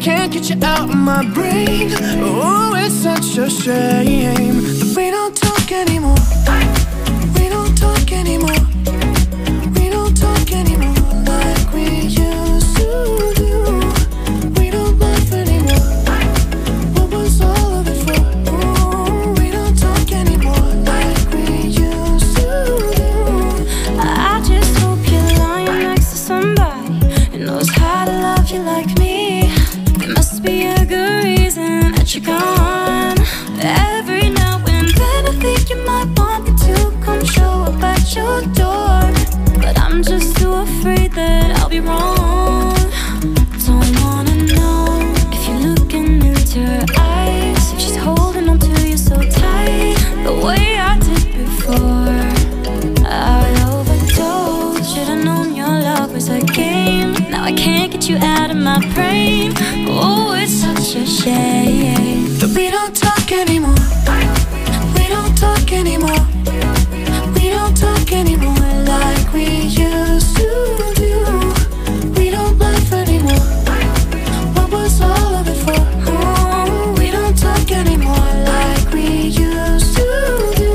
can't get you out of my brain. Oh, it's such a shame that we don't talk anymore. We don't talk anymore. We don't talk anymore like we used to do. We don't laugh anymore. What was all of it for? Oh, we don't talk anymore like we used to do. I just hope you're lying next to somebody who knows how to love you like me. There must be a good reason that you're gone. Every now and then I think you might want me to come show up at your door, but I'm just too afraid that I'll be wrong. Don't wanna know if you're looking into her eyes, if she's holding on to you so tight the way I did before. I overdosed. Should've known your love was a game. Now I can't get you out of my brain. Oh, it's such a shame that we don't talk anymore. We don't talk anymore. We don't talk anymore like we used to do. We don't laugh anymore. What was all of it for? Oh, we don't talk anymore like we used to do.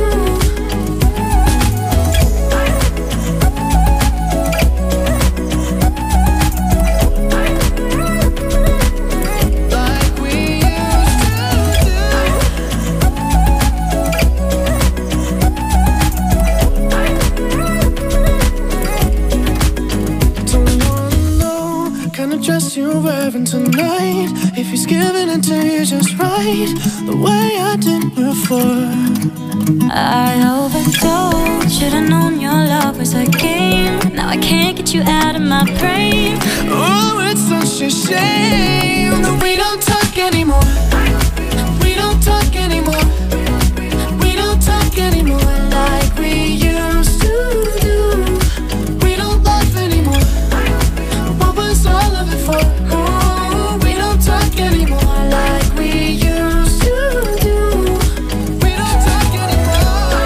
Dress you're wearing tonight, if he's giving it to you just right, the way I did before. I overdosed. Should've known your love was a game. Now I can't get you out of my brain. Oh, it's such a shame that we don't talk anymore. We don't talk anymore. We don't talk anymore like we used to do. We don't laugh anymore. What was all of it for? Oh, we don't talk anymore like we used to do. We don't talk anymore.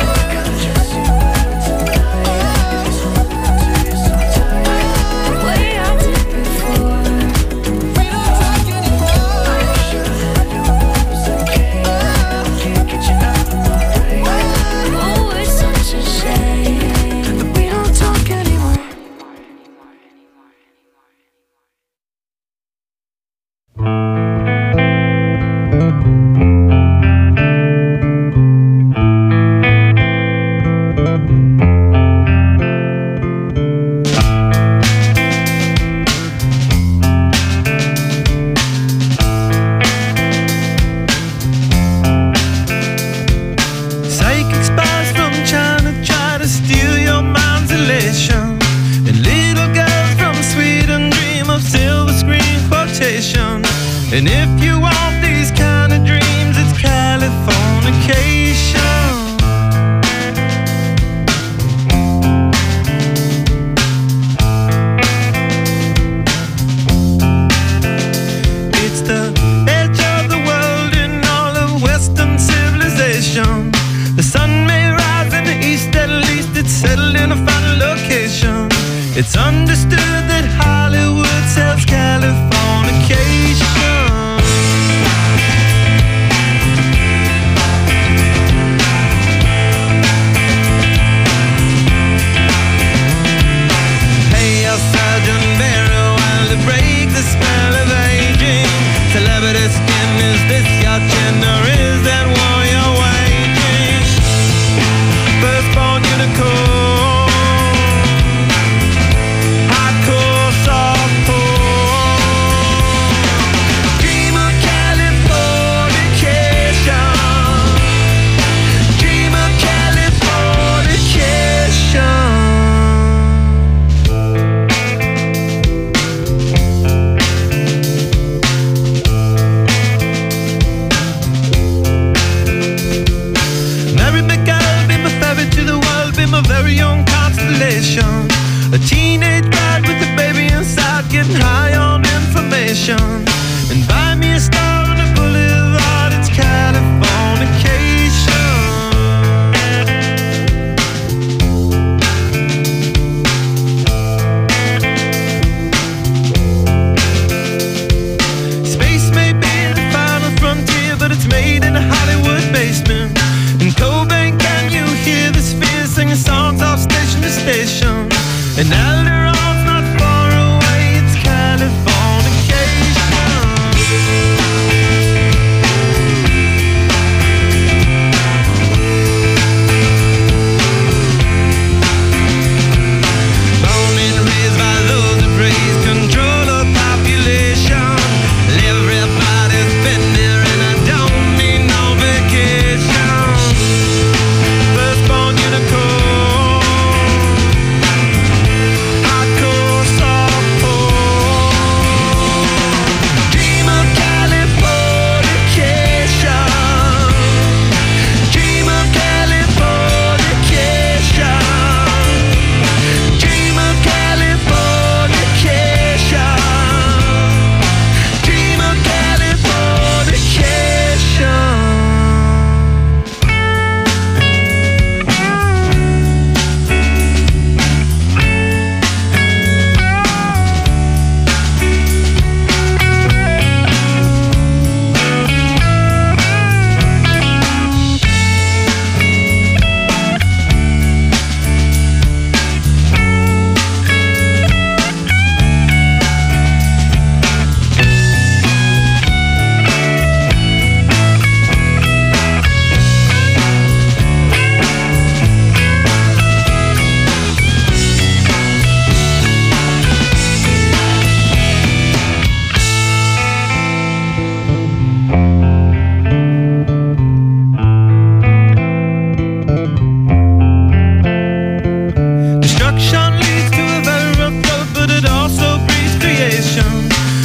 The way I did before. We don't talk anymore. Can't get you out of my brain. Oh, it's such a shame that we don't talk anymore. Psychic spies from China try to steal your mind's elation, and little girls from Sweden dream of silver screen quotation. And if you want these kind of dreams, it's Californication. It's the edge of the world in all of Western civilization. The sun may rise in the east, at least it's settled in a final location. It's understood that Hollywood sells Californication.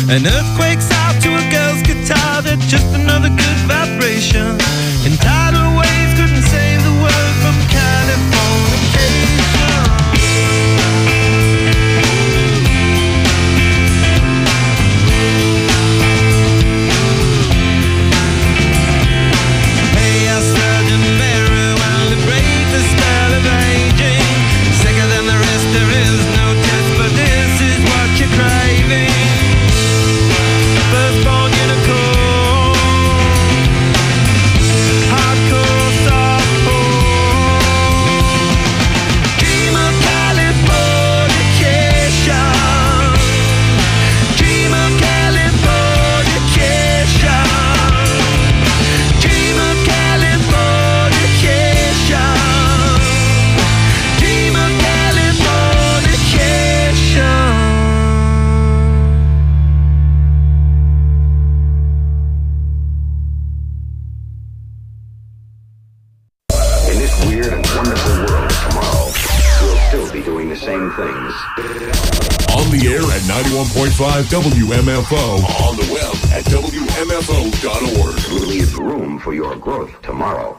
An earthquake's out to a girl's guitar, that's just another good vibration. And tidal waves couldn't save the world from Californication. Hey, I Sergeant Marijuana to break the spell of aging. Sicker than the rest, there is no test, but this is what you're craving. Firstborn unicorn, hardcore softcore. Dream of Californication. Dream of Californication. Dream of Californication. Dream of Californication. In this weird and wonderful world of tomorrow, we'll still be doing the same things. On the air at 91.5 WMFO. On the web at WMFO.org. We'll leave room for your growth tomorrow.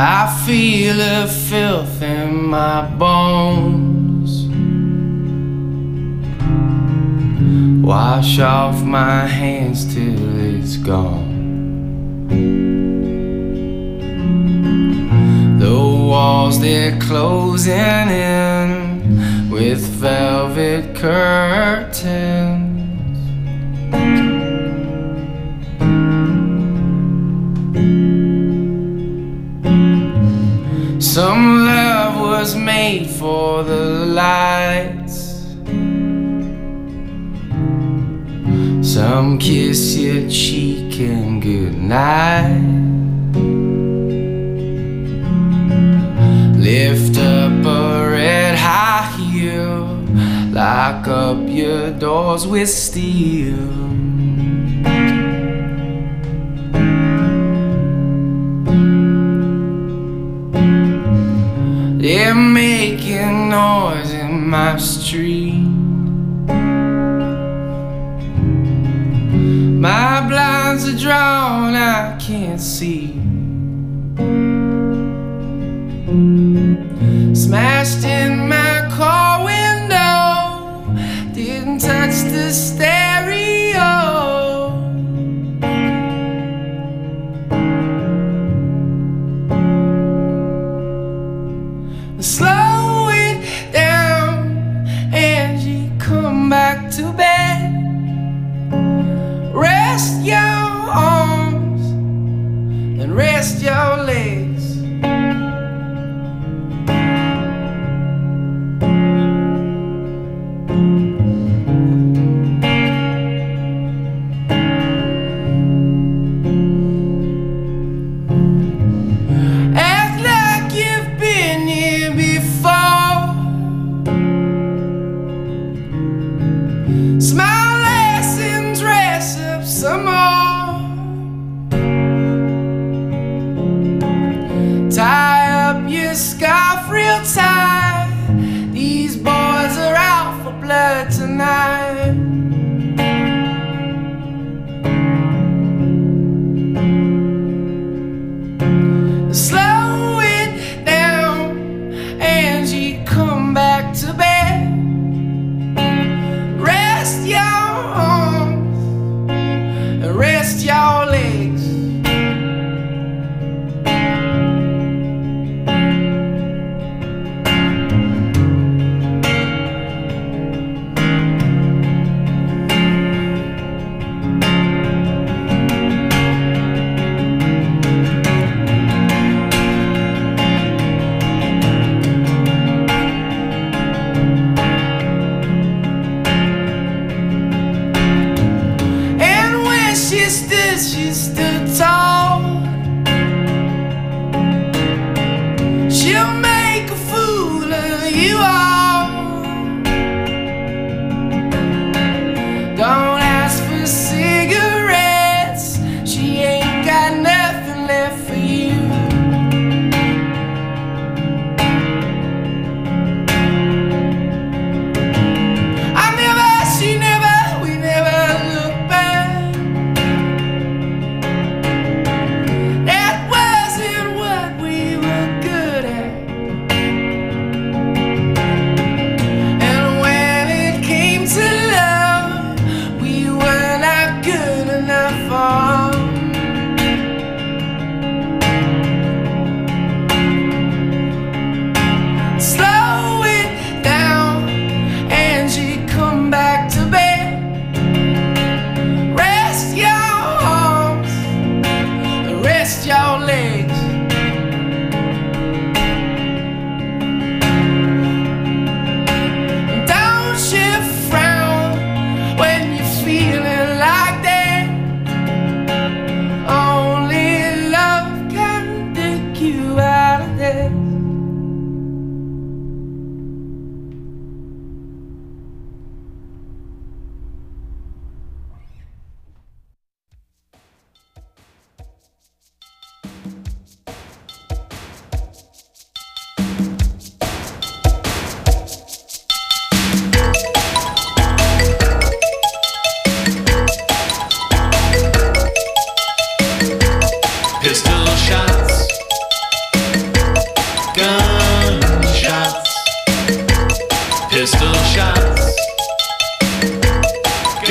I feel the filth in my bones. Wash off my hands till it's gone. The walls, they're closing in with velvet curtains. Some love was made for the lights. Some kiss your cheek and good night. Lift up a red high heel, lock up your doors with steel. They're making noise in my street. My blinds are drawn, I can't see. Smashed in my car window, didn't touch the stereo. Slow it down, Angie, come back to bed. Rest your arms and rest your legs. Act like you've been here before. Smile less and dress up some more. Tie up your scarf real tight. These boys are out for blood tonight. Slow it down, Angie, come back to bed. Rest your arms and rest your legs. She stood tall. She'll make a fool of you all. Don't ask for cigarettes, she ain't got nothing left for you. We never look back.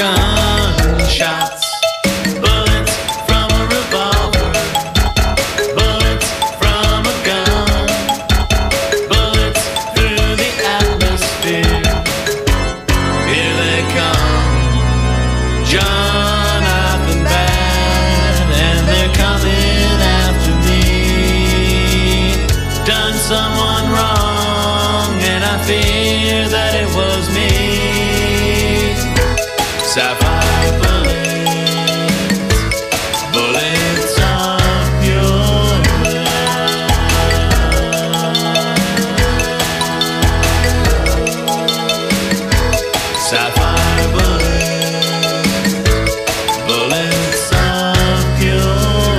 gunshots, bullets from a revolver, bullets from a gun, bullets through the atmosphere. Here they come, Jonathan Bad, and they're coming after me. Done someone wrong, and I fear that it was me. Sapphire bullets, bullets up your line. Sapphire bullets, bullets up your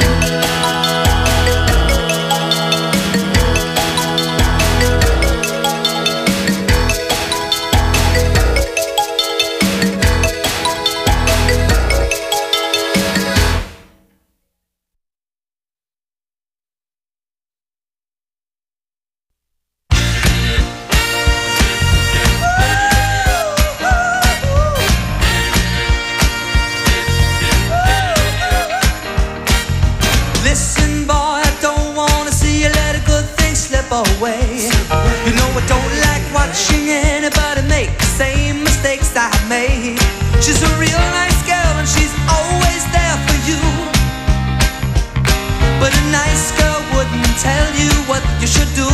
Listen, boy, I don't wanna see you let a good thing slip away. You know I don't like watching anybody make the same mistakes I made. She's a real nice girl and she's always there for you. But a nice girl wouldn't tell you what you should do.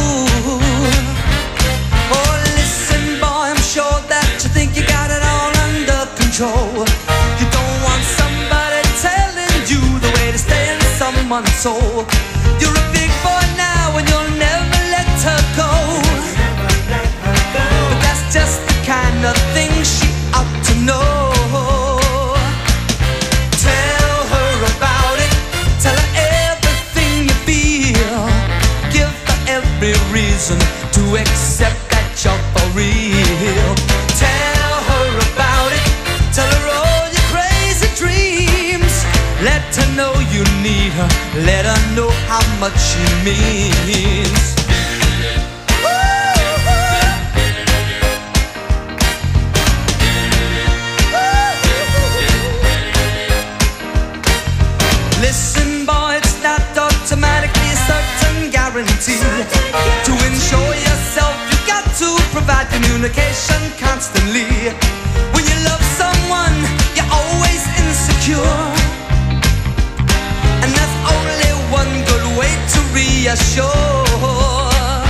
Oh, listen, boy, I'm sure that you think you got it all under control. You don't want somebody telling you the way to stay in someone's soul. You're a big boy now and you'll never let her go. But that's just the kind of thing she ought to know. Tell her about it, tell her everything you feel. Give her every reason to accept that you're for real. Tell her about it, tell her all your crazy dreams. Let her know you need her, let her know how much she means. Listen, boy, it's not automatically a certain guarantee. To ensure yourself, you got to provide communication constantly. When you love someone, you're always insecure, and that's only one good way to reassure.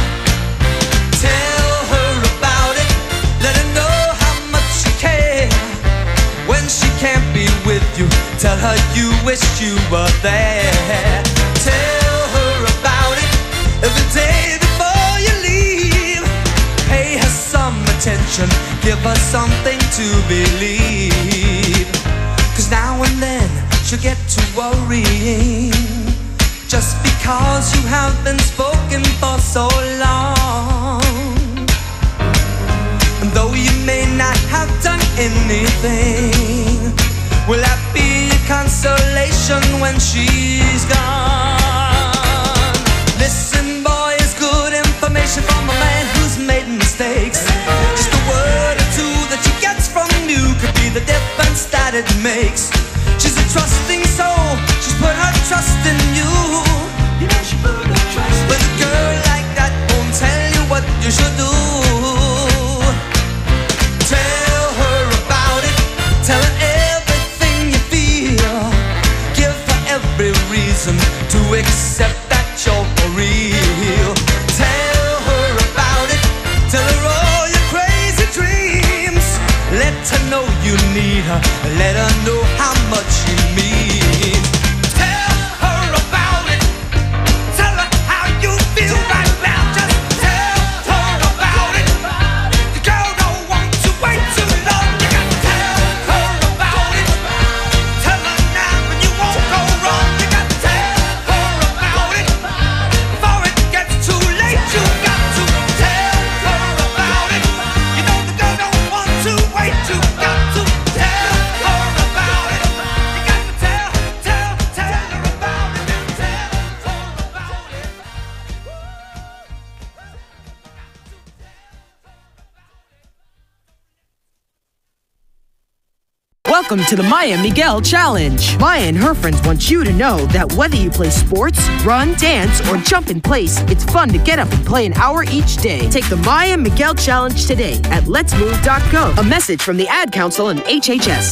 Tell her about it, let her know how much you care. When she can't be with you, tell her you wish you were there. Tell her about it every day before you leave. Pay her some attention, give her something to believe. 'Cause now and then she'll get to worrying, just because you have been spoken for so long. And though you may not have done anything, will that be a consolation when she's gone? Listen, boy, it's good information from a man who's made mistakes. Just a word or two that she gets from you could be the difference that it makes. She's a trusting soul, she's put her trust in you. You know she put her trust in you. But a girl like that won't tell you what you should do. Tell her about it, tell her everything you feel. Give her every reason to accept that you're for real. Tell her about it, tell her all your crazy dreams. Let her know you need her, let her know how much you mean. Tell her about it, tell her how you feel right now. Just tell her about it. The girl don't want to wait too long. You got to tell her about it. Tell her now and you won't go wrong. You got to tell her about it before it gets too late. You got to tell her about it. You know the girl don't want to wait. You got to tell her about it. You got Welcome to the Maya Miguel Challenge. Maya and her friends want you to know that whether you play sports, run, dance, or jump in place, it's fun to get up and play an hour each day. Take the Maya Miguel Challenge today at letsmove.gov. A message from the Ad Council and HHS.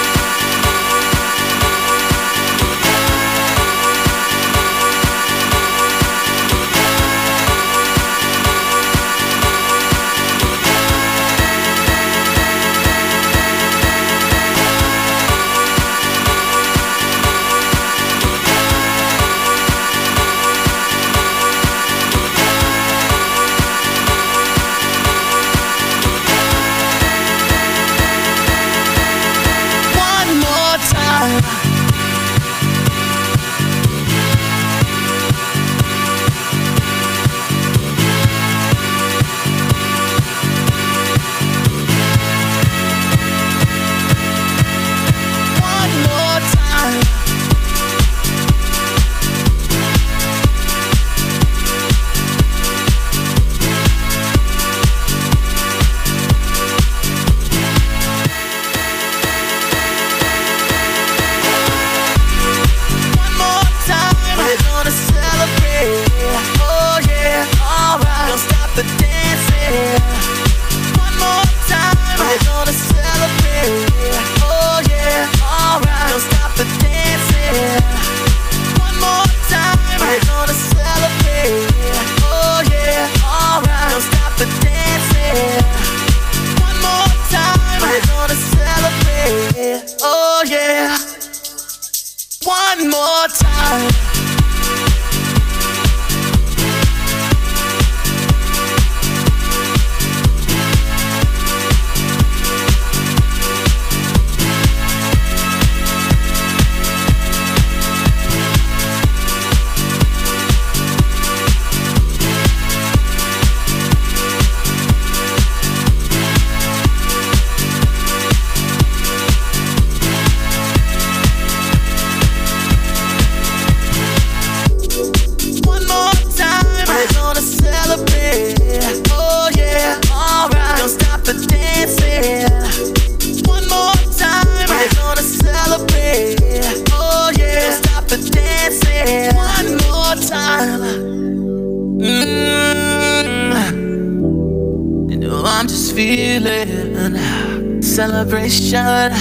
Celebration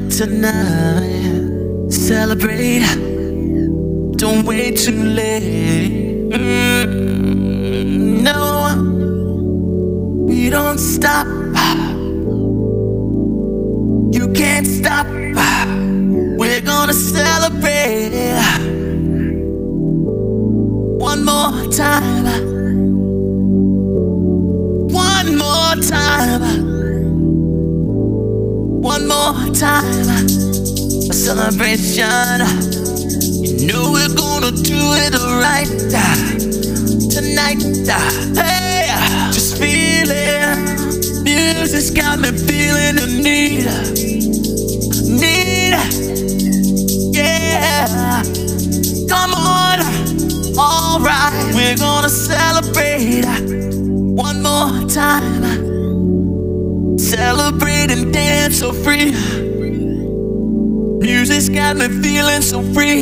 tonight. Celebrate. Don't wait too late. No, we don't stop. You can't stop. We're gonna celebrate. One more time. One more time. One more time, a celebration. You know we're gonna do it right tonight. Hey, just feel it. Music's got me feeling the need. Yeah, come on. Alright, we're gonna celebrate one more time. Celebrate and dance so free. Music's got me feeling so free.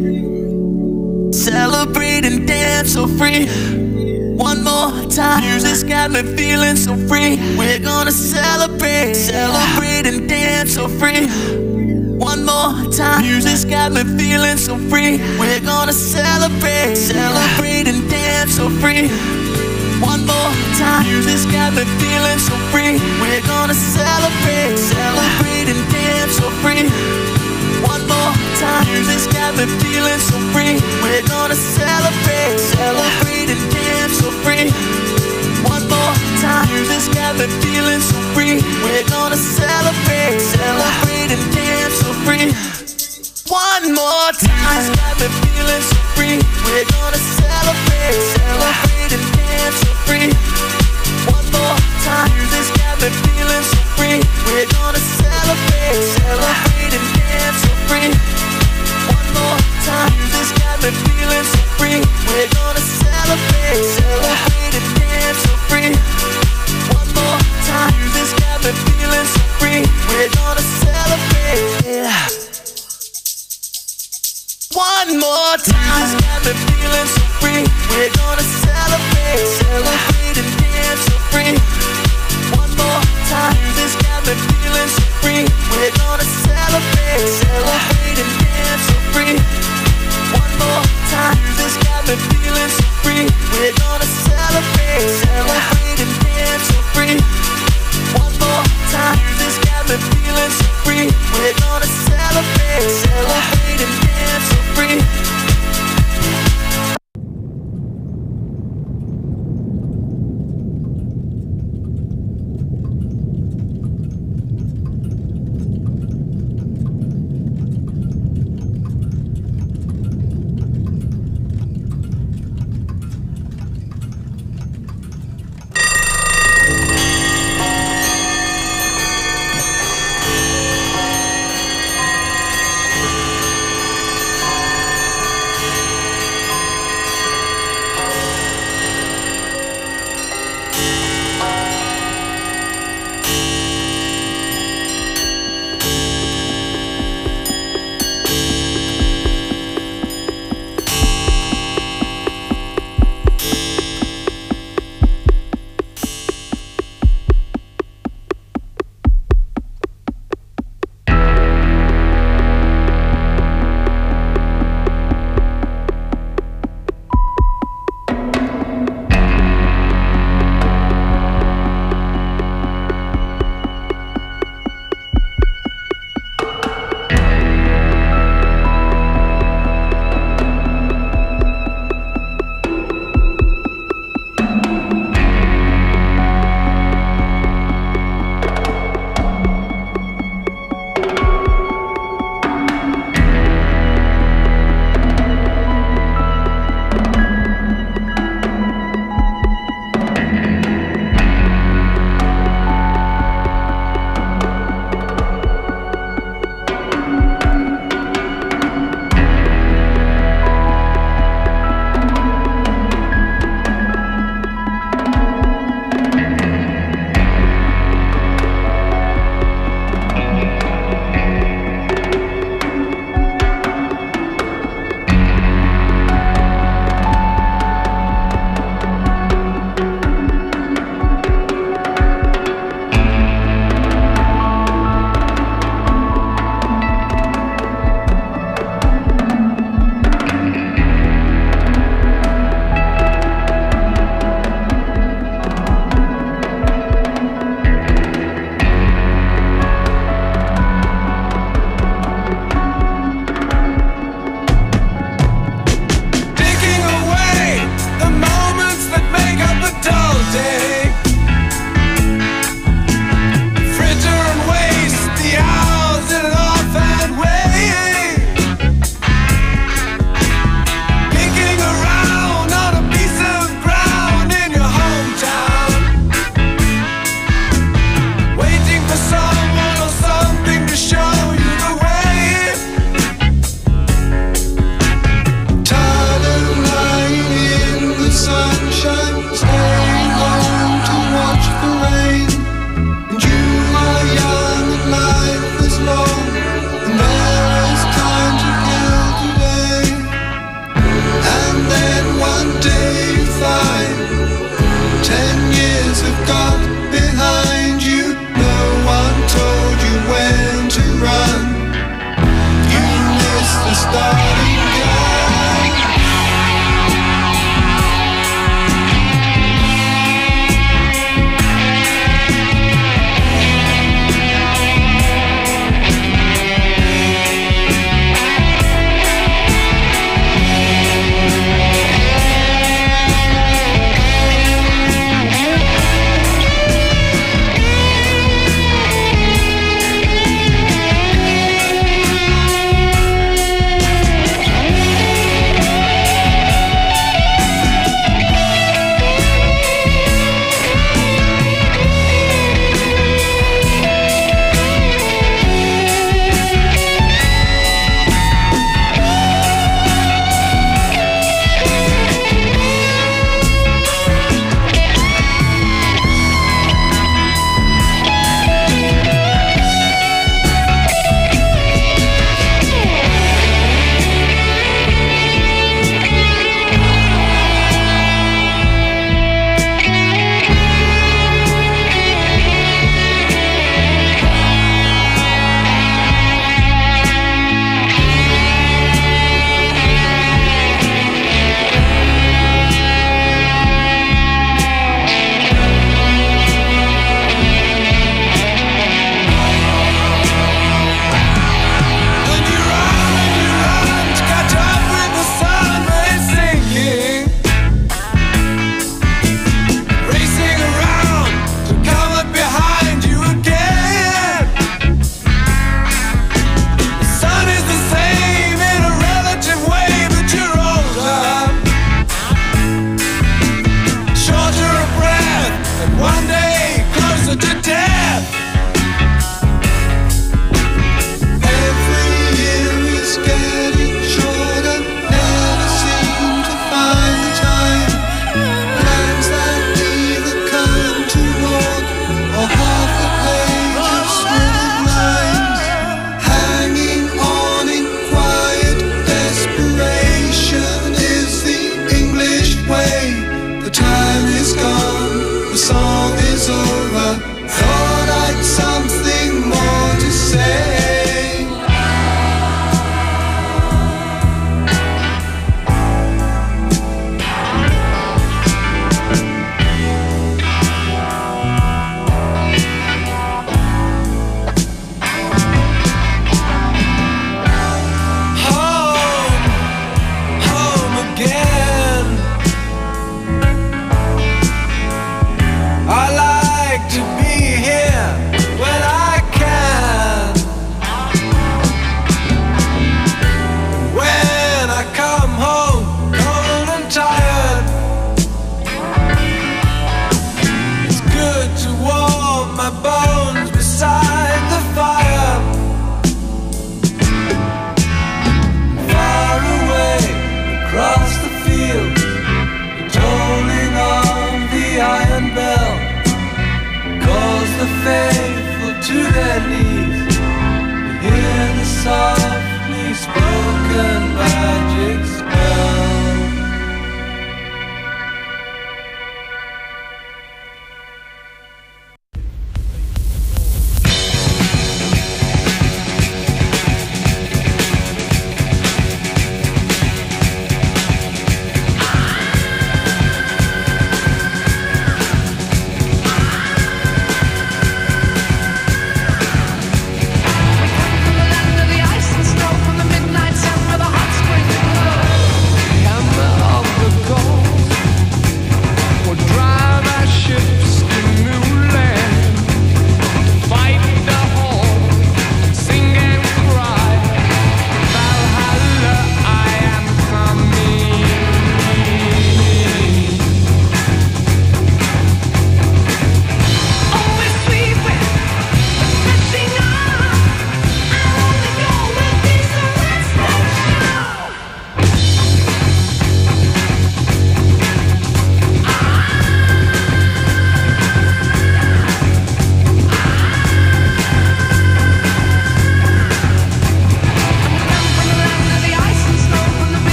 Celebrate and dance so free. One more time. Music's got me feeling so free. We're gonna celebrate. Celebrate and dance so free. One more time. Music's got me feeling so free. We're gonna celebrate. Celebrate and dance so free. One more time. Music's got me feeling so free. We're gonna celebrate. Celebrate and dance so free. One more time. Music's got me feeling so free. We're gonna celebrate. Celebrate and dance so free. One more time. Music's got me feeling so free. We're gonna celebrate. Celebrate and dance so free. One more time. Music's got me feeling so free. We're gonna celebrate. Celebrate and dance so free. One more time. Music's got me feeling so free. We're gonna celebrate. Celebrate and dance so free. One more time. Music's got me feeling so free. We're gonna celebrate. Celebrate and dance so free. One more time. Music's got me feeling so free. We're gonna celebrate. One more time, this got me feeling so free. We're gonna celebrate, celebrate and dance so free. One more time, this got me feeling so free. We're gonna celebrate, celebrate and dance so free. One more time, this got me feeling so free. We're gonna celebrate, celebrate and dance so free. One more time, this got me feeling so free. We're gonna celebrate, celebrate and dance so free.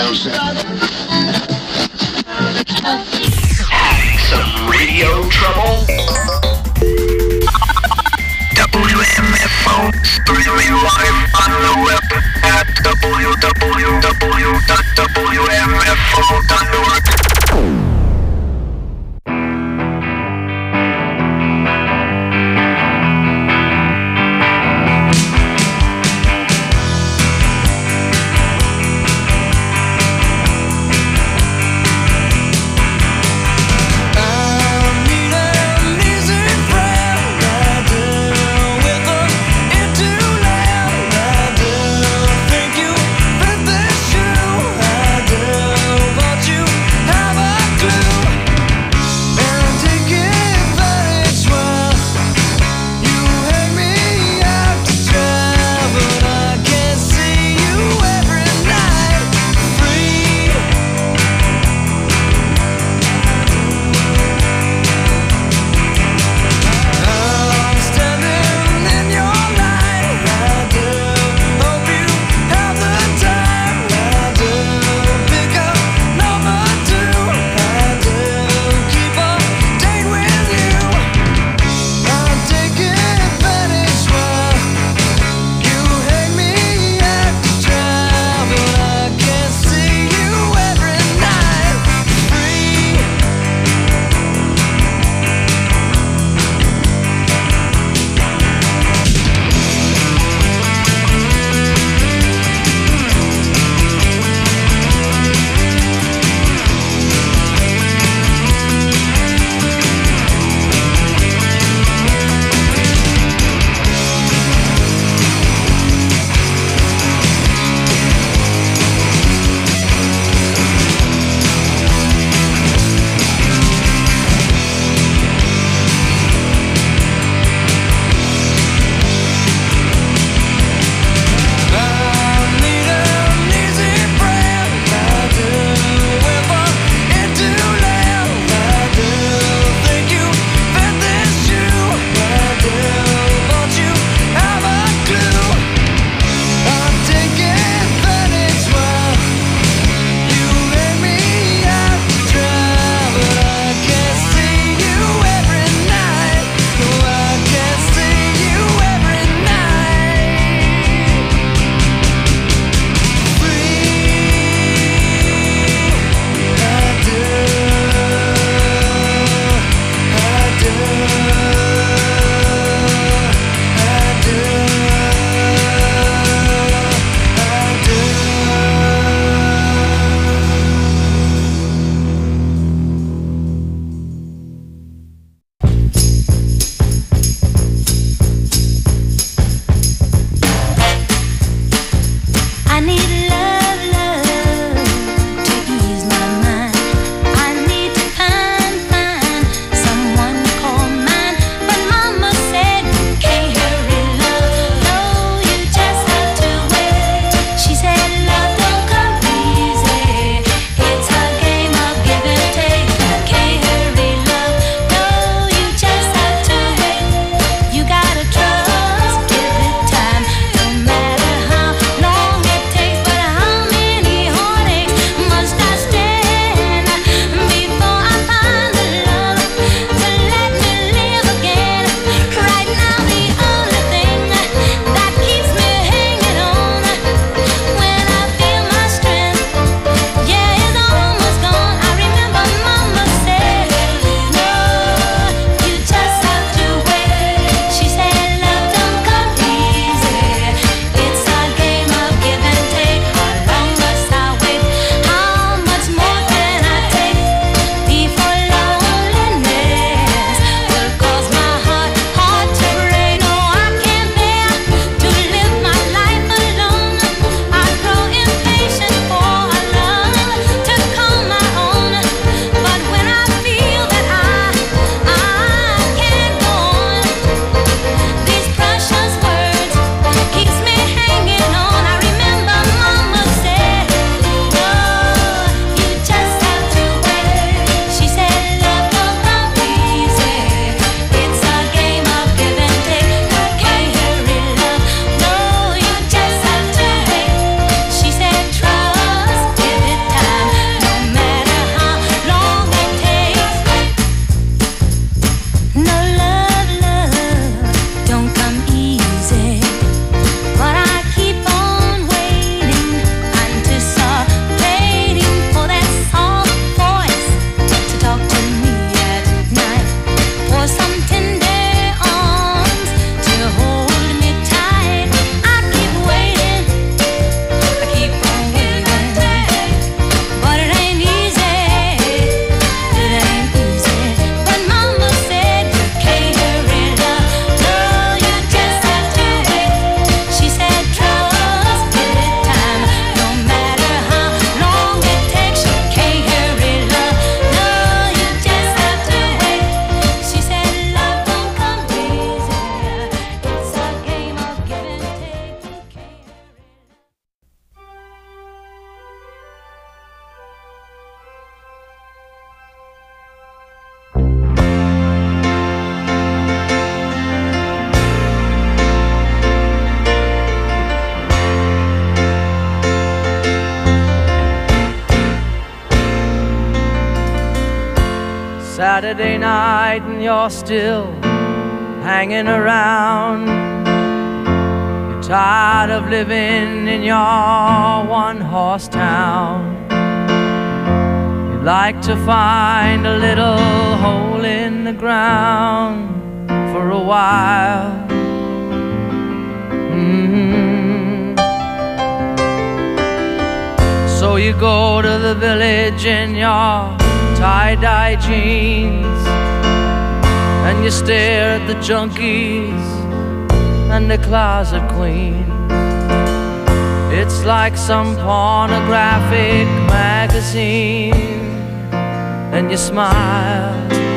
Having some radio trouble? WMFO, streaming live on the web at www.wmfo.org. Saturday night and you're still hanging around. You're tired of living in your one-horse town. You'd like to find a little hole in the ground for a while. So you go to the village in your tie-dye jeans, and you stare at the junkies and the closet queens. It's like some pornographic magazine, and you smile.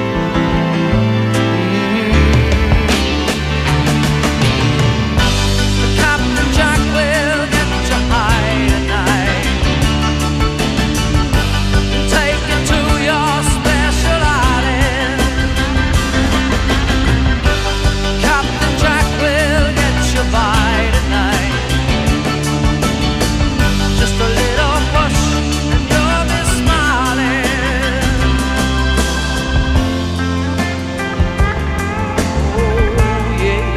Captain Jack will get you high tonight, take you to your special island. Captain Jack will get you by tonight. Just a little push and you'll be smiling. Oh yeah.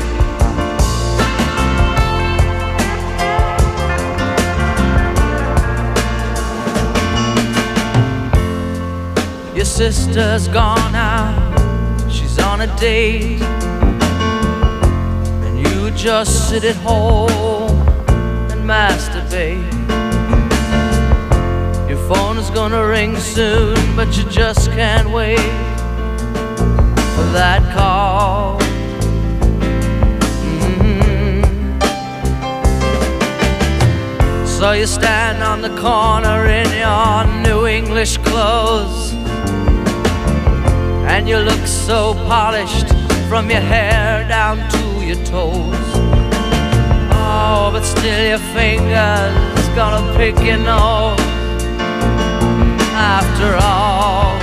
Your sister's gone out, she's on a date, and you just sit at home and masturbate. Your phone is gonna ring soon, but you just can't wait for that call. So you stand on the corner in your new English clothes, and you look so polished from your hair down to your toes. Oh, but still your fingers gonna pick your nose after all.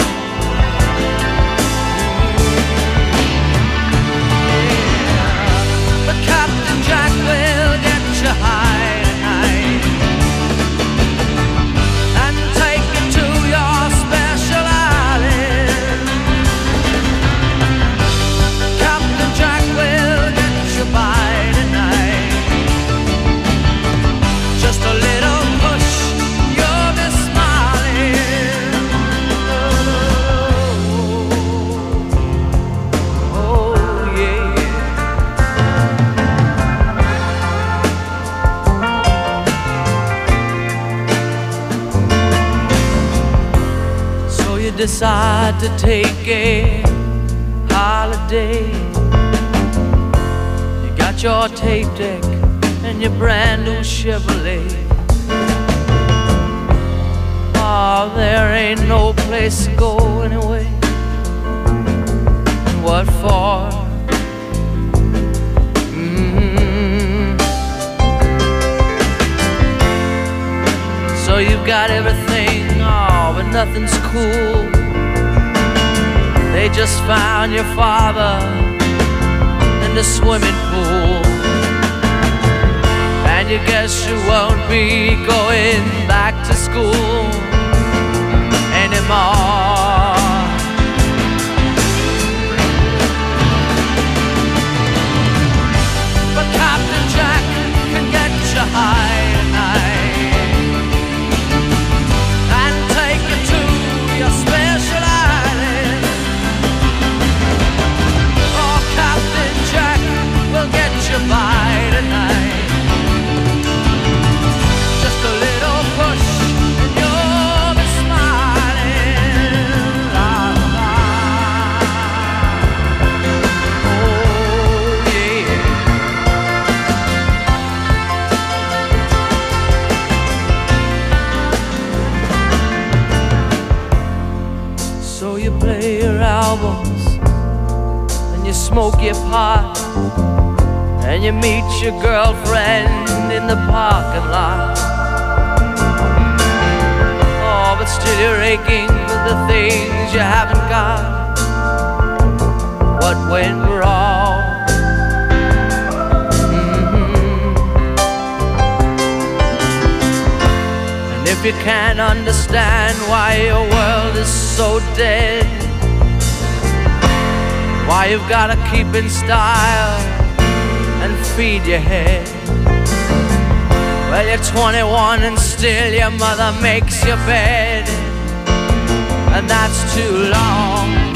But Captain Jack will get you high tonight and take you to your special island. Captain Jack will get you by tonight. Just a little push, you'll be smiling. Oh yeah. So you decide to take a holiday. You got your tape deck and your brand new Chevrolet. Oh, there ain't no place to go anyway. What for? So you've got everything, oh, but nothing's cool. They just found your father in the swimming pool, and you guess you won't be going back to school anymore. But Captain Jack can get you high tonight and take you to your special island. Oh, Captain Jack will get you by tonight. Just a little push and you'll be smiling. La, la. Oh yeah. So you play your albums and you smoke your pot, and you meet your girlfriend in the parking lot. Oh, but still you're aching for the things you haven't got. What went wrong? And if you can't understand why your world is so dead, Why you've gotta keep in style and feed your head. Well, you're 21 and still your mother makes your bed, and that's too long.